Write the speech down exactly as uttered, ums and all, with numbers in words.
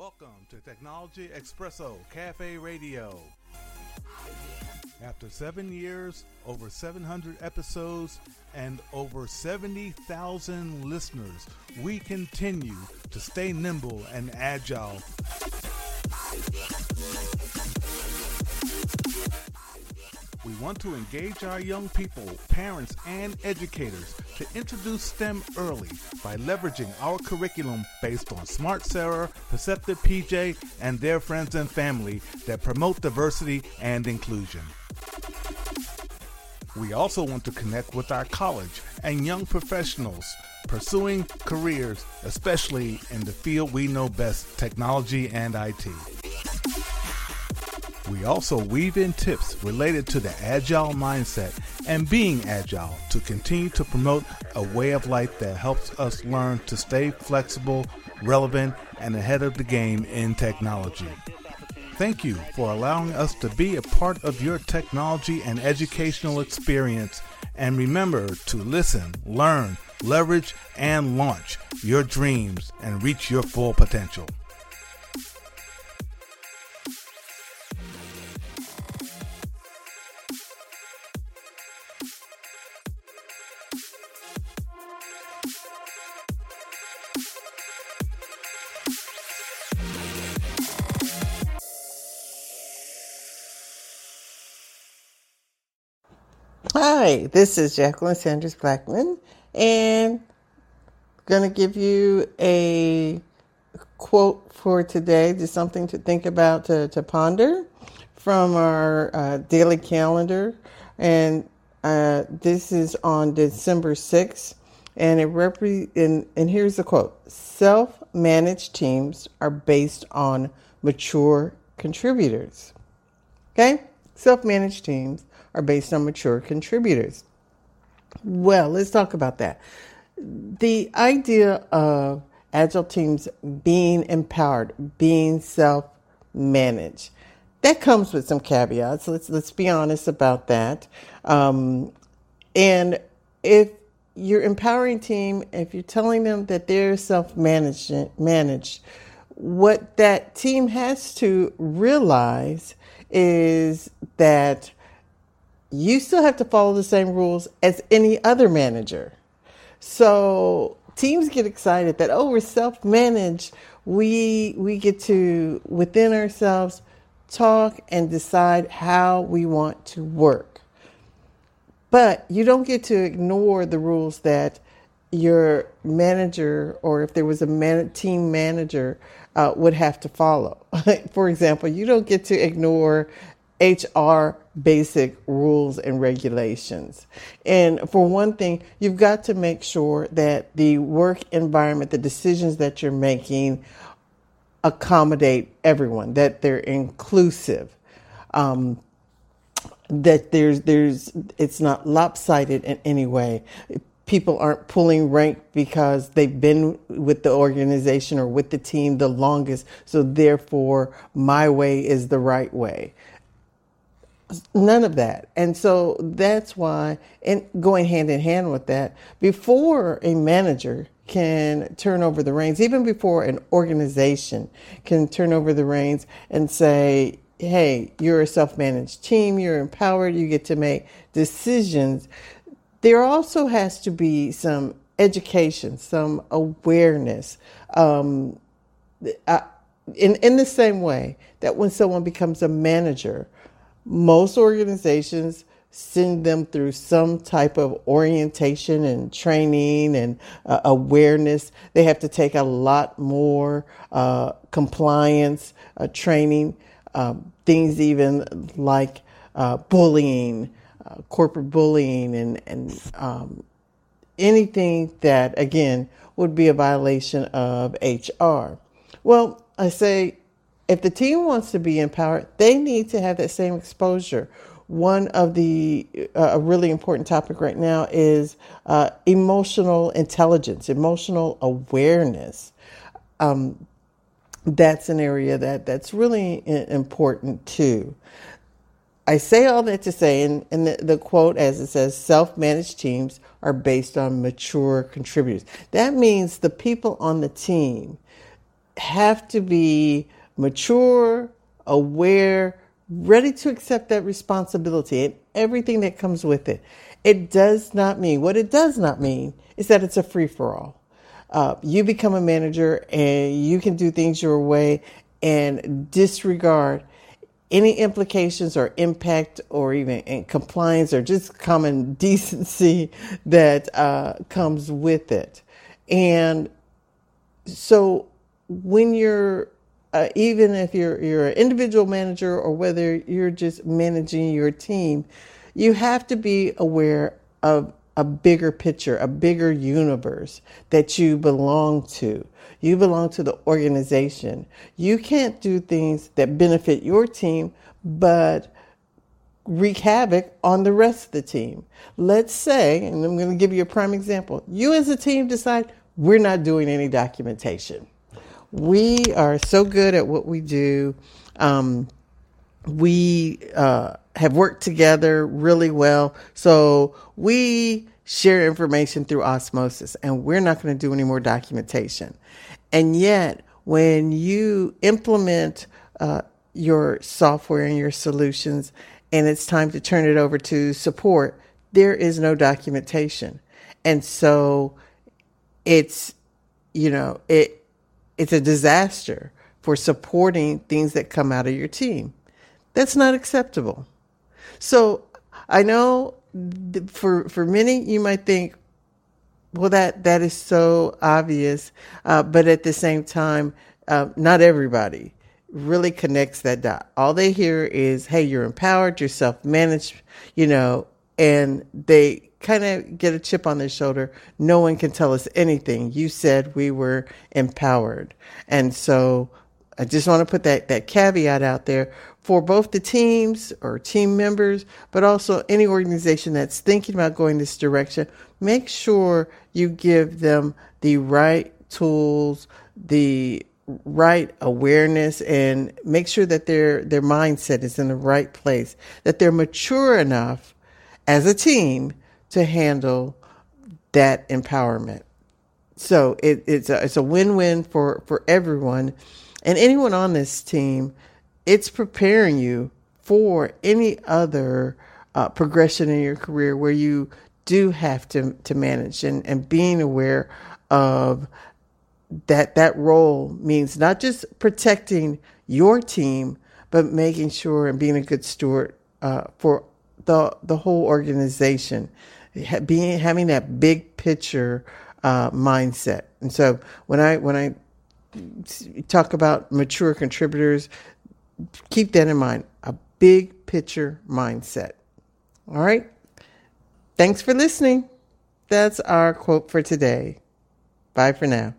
Welcome to Technology Espresso Cafe Radio. After seven years, over seven hundred episodes, and over seventy thousand listeners, we continue to stay nimble and agile. We want to engage our young people, parents, and educators to introduce STEM early by leveraging our curriculum based on Smart Sarah, Perceptive P J, and their friends and family that promote diversity and inclusion. We also want to connect with our college and young professionals pursuing careers, especially in the field we know best, technology and I T. We also weave in tips related to the agile mindset and being agile to continue to promote a way of life that helps us learn to stay flexible, relevant, and ahead of the game in technology. Thank you for allowing us to be a part of your technology and educational experience. And remember to listen, learn, leverage, and launch your dreams and reach your full potential. Hi, this is Jacqueline Sanders Blackman, and I'm going to give you a quote for today, just something to think about, to, to ponder from our uh, daily calendar. And uh, this is on December sixth, and it repre- and, and here's the quote: self-managed teams are based on mature contributors. Okay? Self-managed teams are based on mature contributors. Well, let's talk about that. The idea of agile teams being empowered, being self-managed, that comes with some caveats. Let's let's be honest about that. Um, and if you're empowering a team, if you're telling them that they're self-managed, managed, what that team has to realize is that you still have to follow the same rules as any other manager. So teams get excited that, oh, we're self-managed. We we get to, within ourselves, talk and decide how we want to work. But you don't get to ignore the rules that your manager, or if there was a man, team manager, uh, would have to follow. For example, you don't get to ignore H R basic rules and regulations. And for one thing, you've got to make sure that the work environment, the decisions that you're making, accommodate everyone, that they're inclusive, um, that there's there's it's not lopsided in any way. People aren't pulling rank because they've been with the organization or with the team the longest, so therefore my way is the right way. None of that. And so that's why, and going hand in hand with that, before a manager can turn over the reins, even before an organization can turn over the reins and say, hey, you're a self-managed team, you're empowered, you get to make decisions, there also has to be some education, some awareness. Um, I, in, in the same way that when someone becomes a manager, most organizations send them through some type of orientation and training and uh, awareness. They have to take a lot more uh, compliance uh, training, um, things even like uh, bullying, uh, corporate bullying, and, and um, anything that, again, would be a violation of H R. Well, I say, if the team wants to be empowered, they need to have that same exposure. One of the, uh, a really important topic right now is uh, emotional intelligence, emotional awareness. Um, that's an area that, that's really important too. I say all that to say, and, and the, the quote, as it says, self-managed teams are based on mature contributors. That means the people on the team have to be mature, aware, ready to accept that responsibility and everything that comes with it. It does not mean, what it does not mean is that it's a free-for-all. Uh, you become a manager and you can do things your way and disregard any implications or impact or even in compliance or just common decency that uh, comes with it. And so when you're, uh, even if you're, you're an individual manager or whether you're just managing your team, you have to be aware of a bigger picture, a bigger universe that you belong to. You belong to the organization. You can't do things that benefit your team, but wreak havoc on the rest of the team. Let's say, and I'm going to give you a prime example, you as a team decide we're not doing any documentation. We are so good at what we do. Um, we uh, have worked together really well. So we share information through osmosis, and we're not going to do any more documentation. And yet, when you implement uh, your software and your solutions, and it's time to turn it over to support, there is no documentation. And so it's, you know, it it's a disaster for supporting things that come out of your team. That's not acceptable. So I know for for many, you might think, well, that, that is so obvious. Uh, but at the same time, uh, not everybody really connects that dot. All they hear is, hey, you're empowered, you're self-managed, you know, and they kind of get a chip on their shoulder. No one can tell us anything. You said we were empowered. And so I just want to put that, that caveat out there for both the teams or team members, but also any organization that's thinking about going this direction. Make sure you give them the right tools, the right awareness, and make sure that their, their mindset is in the right place, that they're mature enough as a team to handle that empowerment. So it, it's a, it's a win-win for, for everyone. And anyone on this team, it's preparing you for any other uh, progression in your career where you do have to, to manage, and, and being aware of that that role means not just protecting your team, but making sure and being a good steward uh, for the the whole organization, being having that big picture uh, mindset. And so when I when I talk about mature contributors, keep that in mind, a big picture mindset. All right. Thanks for listening. That's our quote for today. Bye for now.